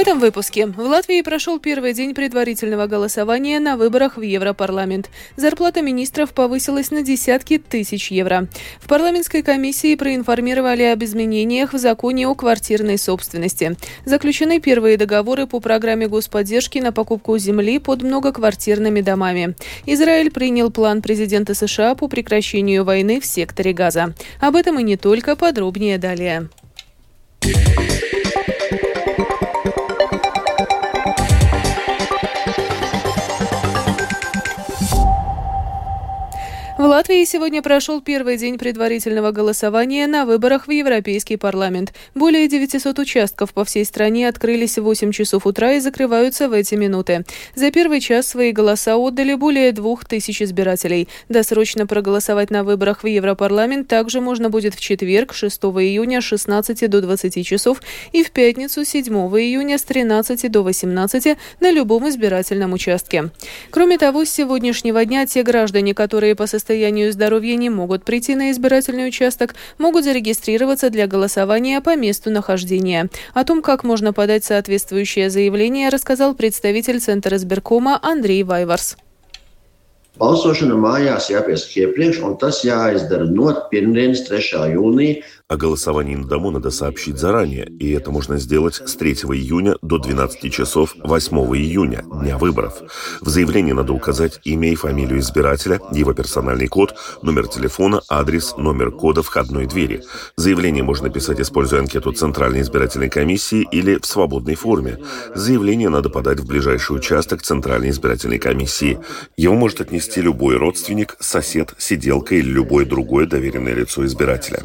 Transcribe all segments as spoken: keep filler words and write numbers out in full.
этом выпуске. В Латвии прошел первый день предварительного голосования на выборах в Европарламент. Зарплата министров повысилась на десятки тысяч евро. В парламентской комиссии проинформировали об изменениях в законе о квартирной собственности. Заключены первые договоры по программе господдержки на покупку земли под многоквартирными домами. Израиль принял план президента США по прекращению войны в секторе Газа. Об этом и не только, подробнее далее. В Латвии сегодня прошел первый день предварительного голосования на выборах в Европейский парламент. Более девятисот участков по всей стране открылись в восемь часов утра и закрываются в эти минуты. За первый час свои голоса отдали более двух тысяч избирателей. Досрочно проголосовать на выборах в Европарламент также можно будет в четверг, шестого июня, с шестнадцати до двадцати часов и в пятницу, седьмого июня, с тринадцати до восемнадцати на любом избирательном участке. Кроме того, с сегодняшнего дня те граждане, которые по состоянию состоянию здоровья не могут прийти на избирательный участок, могут зарегистрироваться для голосования по месту нахождения. О том, как можно подать соответствующее заявление, рассказал представитель Центра избиркома Андрей Вайварс. Balsošana mājās jāpiesaka iepriekš, un tas jāizdara no pirmdienas, trešā jūnija. О голосовании на дому надо сообщить заранее, и это можно сделать с третьего июня до двенадцати часов восьмого июня, дня выборов. В заявлении надо указать имя и фамилию избирателя, его персональный код, номер телефона, адрес, номер кода входной двери. Заявление можно писать, используя анкету Центральной избирательной комиссии или в свободной форме. Заявление надо подать в ближайший участок Центральной избирательной комиссии. Его может отнести любой родственник, сосед, сиделка или любое другое доверенное лицо избирателя.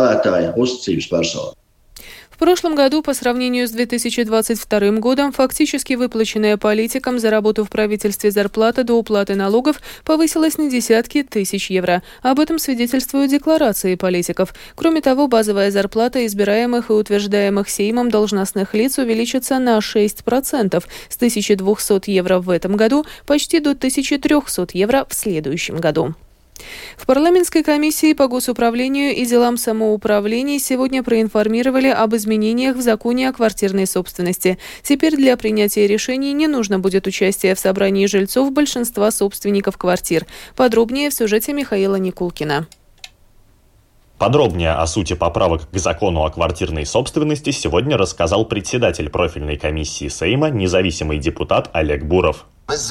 В прошлом году, по сравнению с две тысячи двадцать вторым годом, фактически выплаченная политикам за работу в правительстве зарплата до уплаты налогов повысилась на десятки тысяч евро. Об этом свидетельствуют декларации политиков. Кроме того, базовая зарплата избираемых и утверждаемых Сеймом должностных лиц увеличится на шесть процентов с тысячи двухсот евро в этом году почти до тысячи трехсот евро в следующем году. В парламентской комиссии по госуправлению и делам самоуправления сегодня проинформировали об изменениях в законе о квартирной собственности. Теперь для принятия решений не нужно будет участие в собрании жильцов большинства собственников квартир. Подробнее в сюжете Михаила Никулкина. Подробнее о сути поправок к закону о квартирной собственности сегодня рассказал председатель профильной комиссии Сейма, независимый депутат Олег Буров.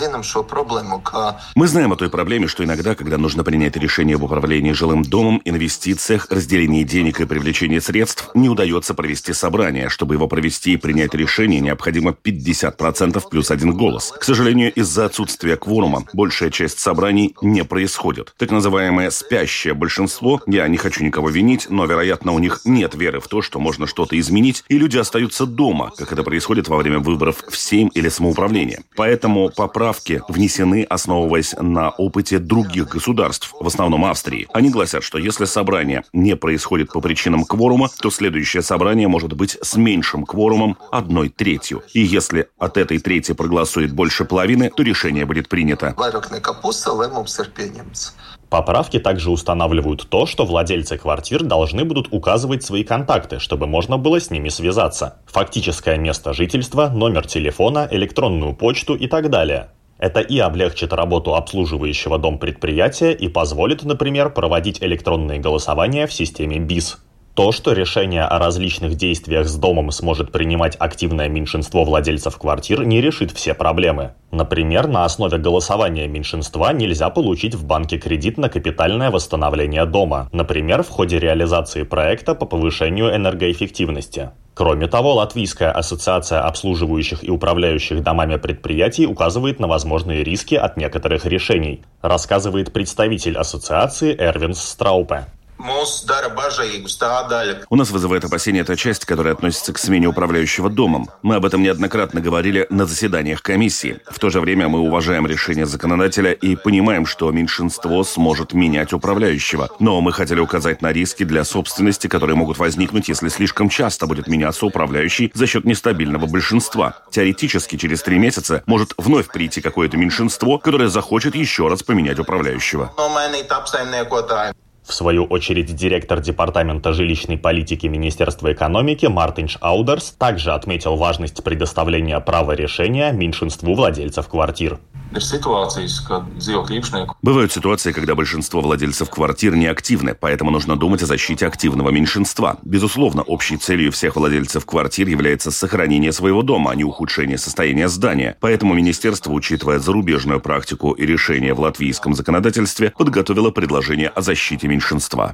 Мы знаем о той проблеме, что иногда, когда нужно принять решение об управлении жилым домом, инвестициях, разделении денег и привлечении средств, не удается провести собрание. Чтобы его провести и принять решение, необходимо пятьдесят процентов плюс один голос. К сожалению, из-за отсутствия кворума большая часть собраний не происходит. Так называемое «спящее большинство», я не хочу никого винить, но, вероятно, у них нет веры в то, что можно что-то изменить, и люди остаются дома, как это происходит во время выборов в Сейм или самоуправление. Поэтому по Поправки внесены, основываясь на опыте других государств, в основном Австрии. Они гласят, что если собрание не происходит по причинам кворума, то следующее собрание может быть с меньшим кворумом одной третью. И если от этой трети проголосует больше половины, то решение будет принято. Поправки также устанавливают то, что владельцы квартир должны будут указывать свои контакты, чтобы можно было с ними связаться. Фактическое место жительства, номер телефона, электронную почту и так далее. Это и облегчит работу обслуживающего дом предприятия и позволит, например, проводить электронные голосования в системе БИС. То, что решение о различных действиях с домом сможет принимать активное меньшинство владельцев квартир, не решит все проблемы. Например, на основе голосования меньшинства нельзя получить в банке кредит на капитальное восстановление дома, например, в ходе реализации проекта по повышению энергоэффективности. Кроме того, Латвийская ассоциация обслуживающих и управляющих домами предприятий указывает на возможные риски от некоторых решений, рассказывает представитель ассоциации Эрвинс Страупе. У нас вызывает опасение та часть, которая относится к смене управляющего домом. Мы об этом неоднократно говорили на заседаниях комиссии. В то же время мы уважаем решение законодателя и понимаем, что меньшинство сможет менять управляющего. Но мы хотели указать на риски для собственности, которые могут возникнуть, если слишком часто будет меняться управляющий за счет нестабильного большинства. Теоретически, через три месяца может вновь прийти какое-то меньшинство, которое захочет еще раз поменять управляющего. В свою очередь, директор Департамента жилищной политики Министерства экономики Мартинш Аудерс также отметил важность предоставления права решения меньшинству владельцев квартир. Бывают ситуации, когда большинство владельцев квартир неактивны, поэтому нужно думать о защите активного меньшинства. Безусловно, общей целью всех владельцев квартир является сохранение своего дома, а не ухудшение состояния здания. Поэтому министерство, учитывая зарубежную практику и решения в латвийском законодательстве, подготовило предложение о защите меньшинства.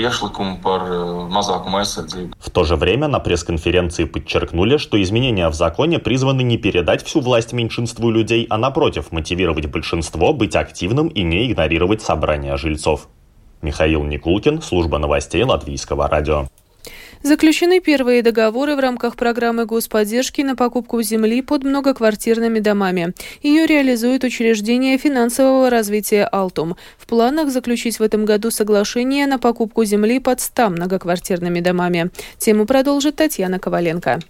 В то же время на пресс-конференции подчеркнули, что изменения в законе призваны не передать всю власть меньшинству людей, а напротив, мотивировать большинство быть активным и не игнорировать собрания жильцов. Михаил Никулкин, служба новостей Латвийского радио. Заключены первые договоры в рамках программы господдержки на покупку земли под многоквартирными домами. Ее реализует учреждение финансового развития «Алтум». В планах заключить в этом году соглашение на покупку земли под ста многоквартирными домами. Тему продолжит Татьяна Коваленко.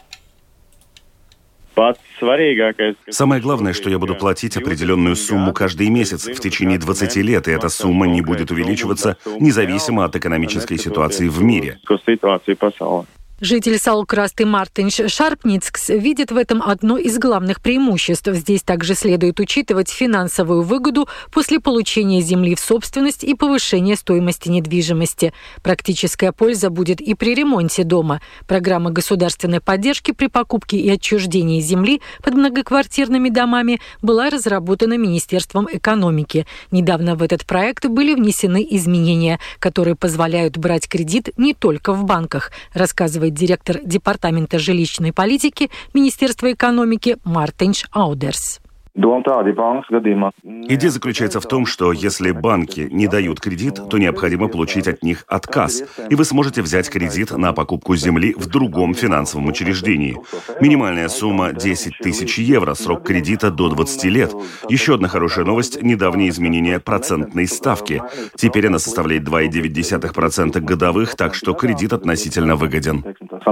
Самое главное, что я буду платить определенную сумму каждый месяц в течение двадцати лет, и эта сумма не будет увеличиваться независимо от экономической ситуации в мире. Житель Салкрасты Мартинш Шарпницкс видит в этом одно из главных преимуществ. Здесь также следует учитывать финансовую выгоду после получения земли в собственность и повышения стоимости недвижимости. Практическая польза будет и при ремонте дома. Программа государственной поддержки при покупке и отчуждении земли под многоквартирными домами была разработана Министерством экономики. Недавно в этот проект были внесены изменения, которые позволяют брать кредит не только в банках, рассказывает директор Департамента жилищной политики Министерства экономики Мартинш Аудерс. Идея заключается в том, что если банки не дают кредит, то необходимо получить от них отказ, и вы сможете взять кредит на покупку земли в другом финансовом учреждении. Минимальная сумма десять тысяч евро, срок кредита до двадцати лет. Еще одна хорошая новость – недавнее изменение процентной ставки. Теперь она составляет два целых девять десятых процента годовых, так что кредит относительно выгоден.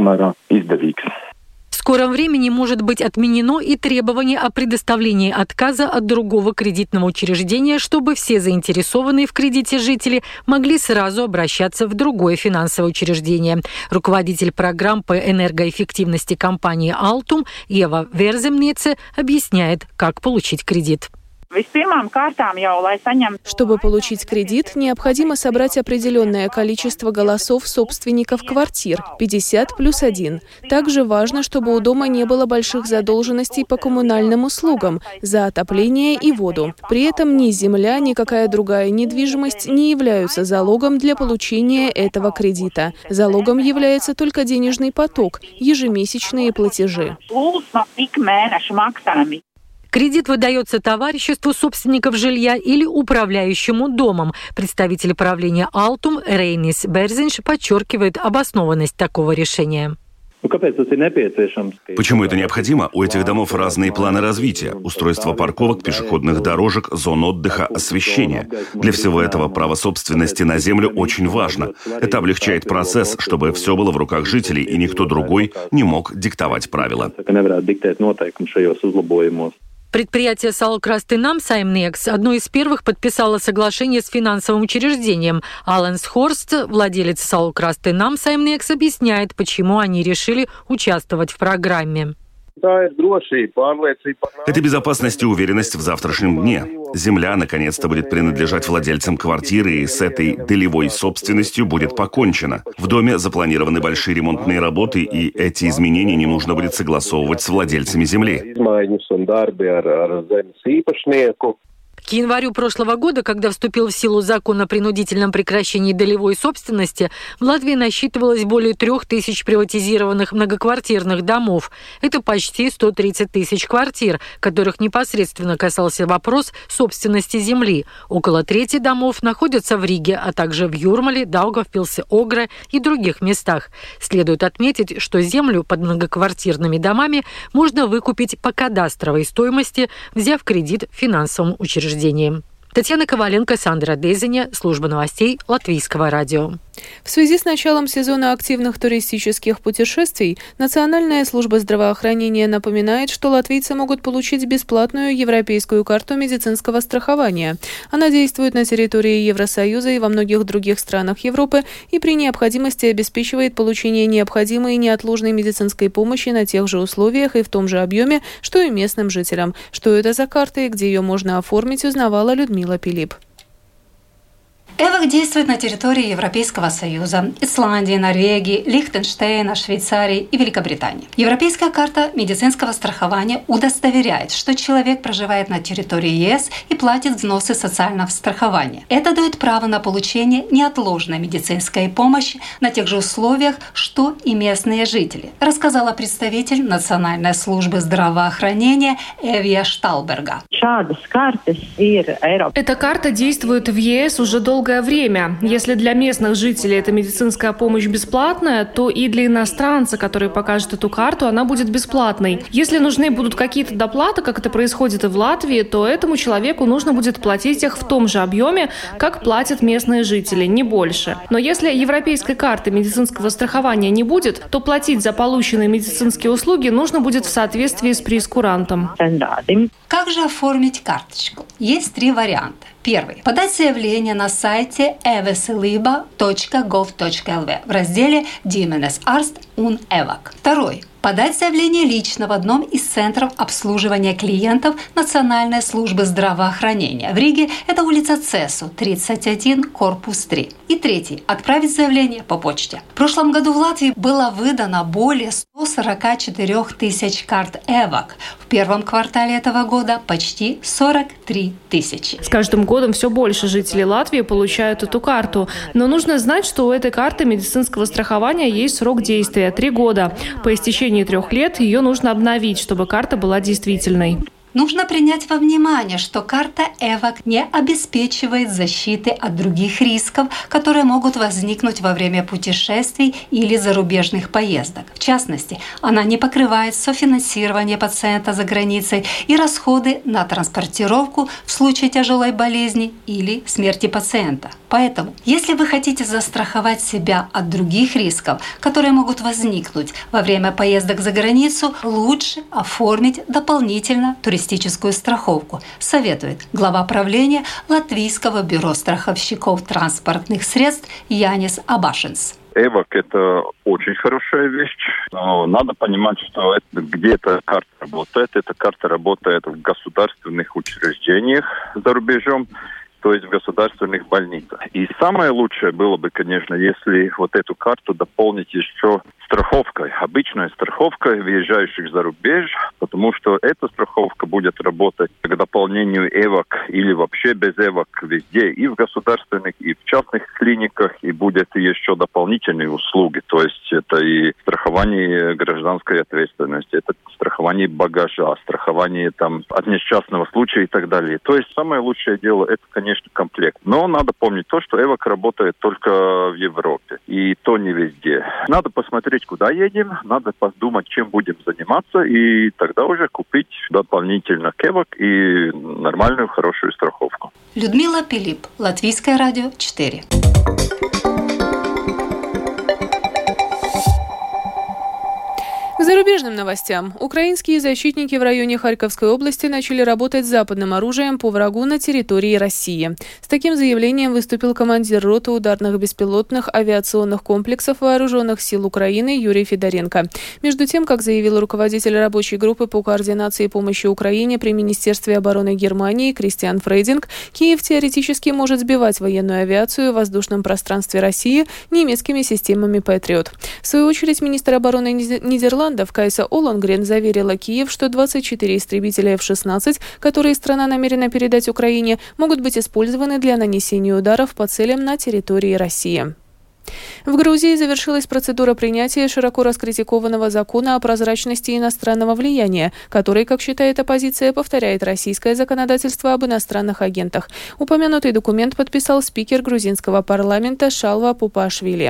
В скором времени может быть отменено и требование о предоставлении отказа от другого кредитного учреждения, чтобы все заинтересованные в кредите жители могли сразу обращаться в другое финансовое учреждение. Руководитель программ по энергоэффективности компании «Алтум» Ева Верземнеце объясняет, как получить кредит. Чтобы получить кредит, необходимо собрать определенное количество голосов собственников квартир – пятьдесят плюс один. Также важно, чтобы у дома не было больших задолженностей по коммунальным услугам за отопление и воду. При этом ни земля, ни какая другая недвижимость не являются залогом для получения этого кредита. Залогом является только денежный поток, ежемесячные платежи. Кредит выдается товариществу собственников жилья или управляющему домом. Представитель правления «Алтум» Рейнис Берзинш подчеркивает обоснованность такого решения. Почему это необходимо? У этих домов разные планы развития. Устройство парковок, пешеходных дорожек, зон отдыха, освещение. Для всего этого право собственности на землю очень важно. Это облегчает процесс, чтобы все было в руках жителей, и никто другой не мог диктовать правила. Предприятие Салкрасты Намсаймнекс одно из первых подписало соглашение с финансовым учреждением. Аланс Хорст, владелец Салкрасты Намсаймнекс, объясняет, почему они решили участвовать в программе. Это безопасность и уверенность в завтрашнем дне. Земля, наконец-то, будет принадлежать владельцам квартиры, и с этой долевой собственностью будет покончено. В доме запланированы большие ремонтные работы, и эти изменения не нужно будет согласовывать с владельцами земли. К январю прошлого года, когда вступил в силу закон о принудительном прекращении долевой собственности, в Латвии насчитывалось более трех тысяч приватизированных многоквартирных домов. Это почти сто тридцать тысяч квартир, которых непосредственно касался вопрос собственности земли. Около трети домов находятся в Риге, а также в Юрмале, Даугавпилсе, Огре и других местах. Следует отметить, что землю под многоквартирными домами можно выкупить по кадастровой стоимости, взяв кредит в финансовом учреждении. Татьяна Коваленко, Сандра Дезиня, служба новостей Латвийского радио. В связи с началом сезона активных туристических путешествий Национальная служба здравоохранения напоминает, что латвийцы могут получить бесплатную европейскую карту медицинского страхования. Она действует на территории Евросоюза и во многих других странах Европы и при необходимости обеспечивает получение необходимой и неотложной медицинской помощи на тех же условиях и в том же объеме, что и местным жителям. Что это за карта и где ее можно оформить, узнавала Людмила Пилип. ЭВАК действует на территории Европейского Союза, Исландии, Норвегии, Лихтенштейна, Швейцарии и Великобритании. Европейская карта медицинского страхования удостоверяет, что человек проживает на территории ЕС и платит взносы социального страхования. Это дает право на получение неотложной медицинской помощи на тех же условиях, что и местные жители, рассказала представитель Национальной службы здравоохранения Эвия Шталберга. Эта карта действует в ЕС уже долгое время. Если для местных жителей эта медицинская помощь бесплатная, то и для иностранца, который покажет эту карту, она будет бесплатной. Если нужны будут какие-то доплаты, как это происходит и в Латвии, то этому человеку нужно будет платить их в том же объеме, как платят местные жители, не больше. Но если европейской карты медицинского страхования не будет, то платить за полученные медицинские услуги нужно будет в соответствии с прейскурантом. Как же оформить карточку? Есть три варианта. Первый. Подать заявление на сайте eveselība точка gov точка эл ви в разделе «Ģimenes ārsts un ЭВАК». Второй. Подать заявление лично в одном из центров обслуживания клиентов Национальной службы здравоохранения. В Риге это улица Цесу, тридцать один, корпус три. И третий. Отправить заявление по почте. В прошлом году в Латвии было выдано более ста сорока четырёх тысяч карт ЭВАК. В первом квартале этого года почти сорок три тысячи. С каждым годом все больше жителей Латвии получают эту карту. Но нужно знать, что у этой карты медицинского страхования есть срок действия – три года. По истечении В течение трех лет ее нужно обновить, чтобы карта была действительной. Нужно принять во внимание, что карта ЭВАК не обеспечивает защиты от других рисков, которые могут возникнуть во время путешествий или зарубежных поездок. В частности, она не покрывает софинансирование пациента за границей и расходы на транспортировку в случае тяжелой болезни или смерти пациента. Поэтому, если вы хотите застраховать себя от других рисков, которые могут возникнуть во время поездок за границу, лучше оформить дополнительно туристическую страховку, советует глава правления Латвийского бюро страховщиков транспортных средств Янис Абашинс. ЭВАК – это очень хорошая вещь, но надо понимать, что это, где эта карта работает. Эта карта работает в государственных учреждениях за рубежом, то есть в государственных больницах. И самое лучшее было бы, конечно, если вот эту карту дополнить еще страховкой, обычной страховкой въезжающих за рубеж, потому что эта страховка будет работать к дополнению ЭВАК или вообще без ЭВАК везде, и в государственных, и в частных клиниках, и будет еще дополнительные услуги, то есть это и страхование гражданской ответственности, это страхование багажа, страхование там от несчастного случая и так далее. То есть самое лучшее дело это, конечно, комплект. Но надо помнить то, что ЭВАК работает только в Европе, и то не везде. Надо посмотреть, куда едем, надо подумать, чем будем заниматься, и тогда уже купить дополнительно к ЭВАК и нормальную, хорошую страховку. Людмила Пилип, Латвийское радио четыре. К зарубежным новостям. Украинские защитники в районе Харьковской области начали работать с западным оружием по врагу на территории России. С таким заявлением выступил командир роты ударных беспилотных авиационных комплексов Вооруженных сил Украины Юрий Федоренко. Между тем, как заявил руководитель рабочей группы по координации помощи Украине при Министерстве обороны Германии Кристиан Фрейдинг, Киев теоретически может сбивать военную авиацию в воздушном пространстве России немецкими системами «Патриот». В свою очередь, министр обороны Нидерландов Кайса Олонгрен заверила Киев, что двадцать четыре истребителя эф шестнадцать, которые страна намерена передать Украине, могут быть использованы для нанесения ударов по целям на территории России. В Грузии завершилась процедура принятия широко раскритикованного закона о прозрачности иностранного влияния, который, как считает оппозиция, повторяет российское законодательство об иностранных агентах. Упомянутый документ подписал спикер грузинского парламента Шалва Пупашвили.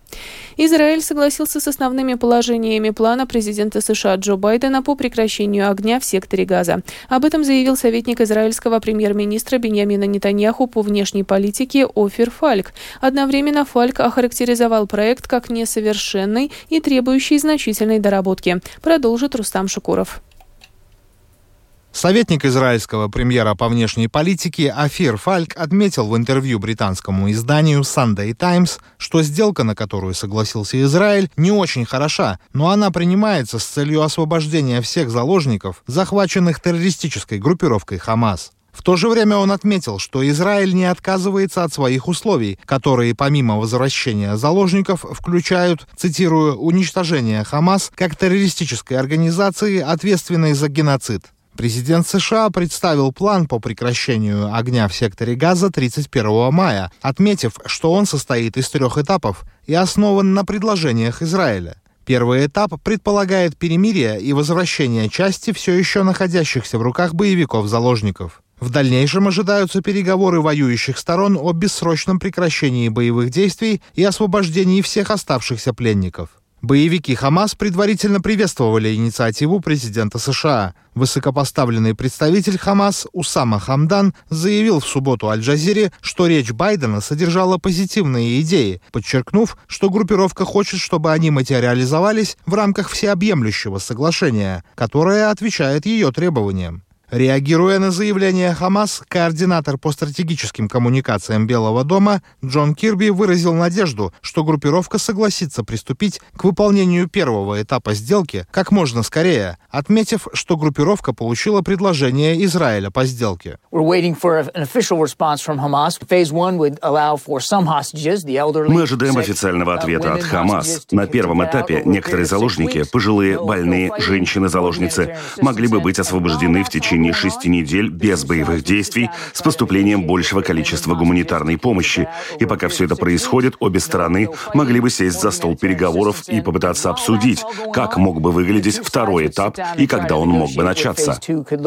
Израиль согласился с основными положениями плана президента США Джо Байдена по прекращению огня в секторе Газа. Об этом заявил советник израильского премьер-министра Биньямина Нетаньяху по внешней политике Офир Фальк. Одновременно Фальк охарактеризовал проект как несовершенный и требующий значительной доработки. Продолжит Рустам Шукуров. Советник израильского премьера по внешней политике Офир Фальк отметил в интервью британскому изданию Sunday Times, что сделка, на которую согласился Израиль, не очень хороша, но она принимается с целью освобождения всех заложников, захваченных террористической группировкой Хамас. В то же время он отметил, что Израиль не отказывается от своих условий, которые помимо возвращения заложников включают, цитирую, «уничтожение Хамас как террористической организации, ответственной за геноцид». Президент США представил план по прекращению огня в секторе Газа тридцать первого мая, отметив, что он состоит из трех этапов и основан на предложениях Израиля. Первый этап предполагает перемирие и возвращение части все еще находящихся в руках боевиков-заложников. В дальнейшем ожидаются переговоры воюющих сторон о бессрочном прекращении боевых действий и освобождении всех оставшихся пленников. Боевики Хамас предварительно приветствовали инициативу президента США. Высокопоставленный представитель Хамас Усама Хамдан заявил в субботу Аль-Джазире, что речь Байдена содержала позитивные идеи, подчеркнув, что группировка хочет, чтобы они материализовались в рамках всеобъемлющего соглашения, которое отвечает ее требованиям. Реагируя на заявление Хамас, координатор по стратегическим коммуникациям Белого дома Джон Кирби выразил надежду, что группировка согласится приступить к выполнению первого этапа сделки как можно скорее, отметив, что группировка получила предложение Израиля по сделке. Мы ожидаем официального ответа от Хамас. На первом этапе некоторые заложники, пожилые, больные, женщины-заложницы, могли бы быть освобождены в течение шести недель без боевых действий с поступлением большего количества гуманитарной помощи. И пока все это происходит, обе стороны могли бы сесть за стол переговоров и попытаться обсудить, как мог бы выглядеть второй этап и когда он мог бы начаться.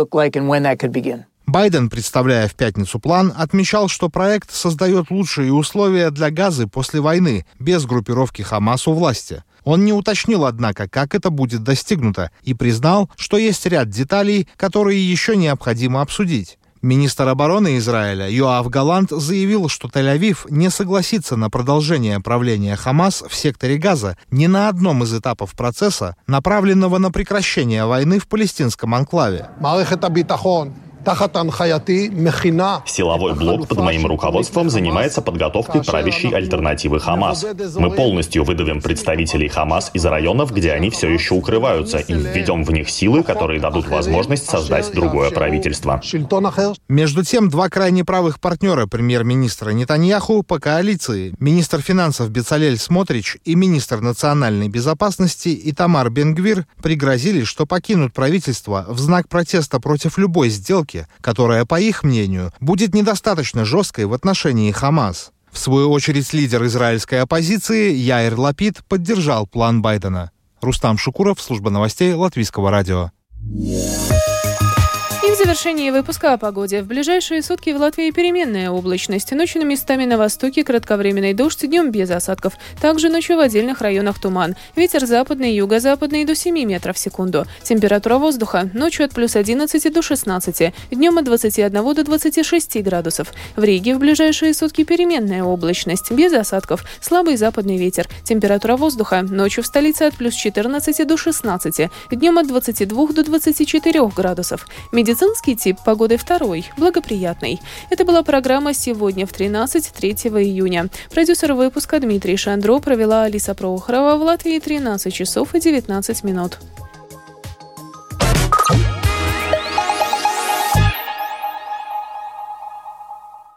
Байден, представляя в пятницу план, отмечал, что проект создает лучшие условия для Газы после войны, без группировки Хамас у власти. Он не уточнил, однако, как это будет достигнуто, и признал, что есть ряд деталей, которые еще необходимо обсудить. Министр обороны Израиля Йоав Галант заявил, что Тель-Авив не согласится на продолжение правления Хамас в секторе Газа ни на одном из этапов процесса, направленного на прекращение войны в палестинском анклаве. Силовой блок под моим руководством занимается подготовкой правящей альтернативы Хамас. Мы полностью выдавим представителей Хамас из районов, где они все еще укрываются, и введем в них силы, которые дадут возможность создать другое правительство. Между тем, два крайне правых партнера премьер-министра Нетаньяху по коалиции, министр финансов Бецалель Смотрич и министр национальной безопасности Итамар Бен-Гвир, пригрозили, что покинут правительство в знак протеста против любой сделки, которая, по их мнению, будет недостаточно жесткой в отношении Хамас. В свою очередь, лидер израильской оппозиции Яир Лапид поддержал план Байдена. Рустам Шукуров, служба новостей Латвийского радио. И в завершении выпуска о погоде. В ближайшие сутки в Латвии переменная облачность. Ночью местами на востоке кратковременный дождь, днем без осадков. Также ночью в отдельных районах туман. Ветер западный, юго-западный до семи метров в секунду. Температура воздуха ночью от плюс одиннадцати до шестнадцати, днем от двадцати одного до двадцати шести градусов. В Риге в ближайшие сутки переменная облачность, без осадков, слабый западный ветер. Температура воздуха ночью в столице от плюс четырнадцати до шестнадцати, днем от двадцати двух до двадцати четырёх градусов. Медицинский тип погоды второй, благоприятный. Это была программа «Сегодня в тринадцать», третьего июня. Продюсер выпуска Дмитрий Шандро, провела Алиса Прохорова. В Латвии тринадцать часов и девятнадцать минут.